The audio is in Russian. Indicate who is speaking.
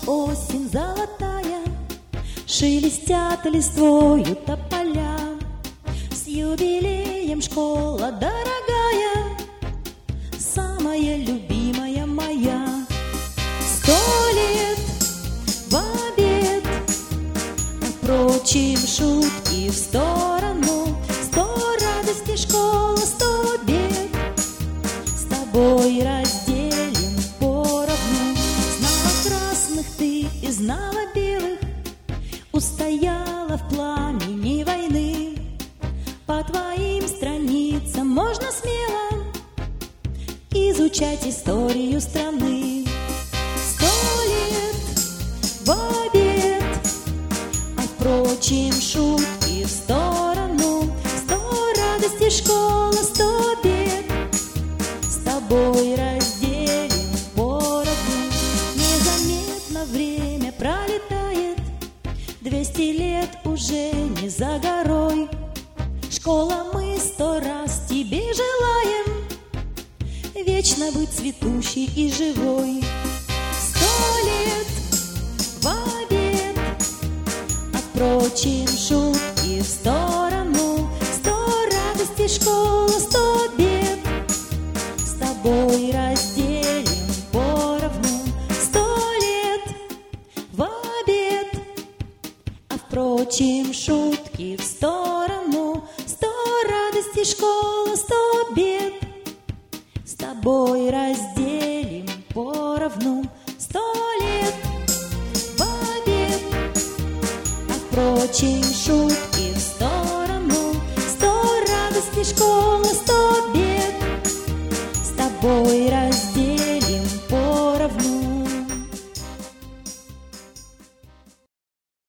Speaker 1: осень золотая, шелестят листвою тополя. С юбилеем, школа дорогая, самая любимая моя. 100 лет в обед, а впрочем, шутки в сторону. 100 радостей школа, 100 бед, с тобой разделим поровну. Знала красных ты и знала белых, устояла в пламени войны. По твоим страницам можно смело изучать историю страны. 100 лет в обед, а впрочем, шутки в сторону. 100 радостей школа, 100 бед, с тобой разделим поровну. Незаметно время пролетает, 200 лет уже не за горой. Школа, мы 100 раз тебе желаем вечно быть цветущей и живой. 100 лет в обед, а впрочем, шутки в сторону. 100 радостей школа, 100 бед, с тобой разделим поровну. 100 лет в обед, а впрочем, шутки в сторону. 100 радостей школа, 100 бед, с тобой разделим поровну. 100 лет в обед, а впрочем, шутки в сторону. 100 радостей школа, 100 бед,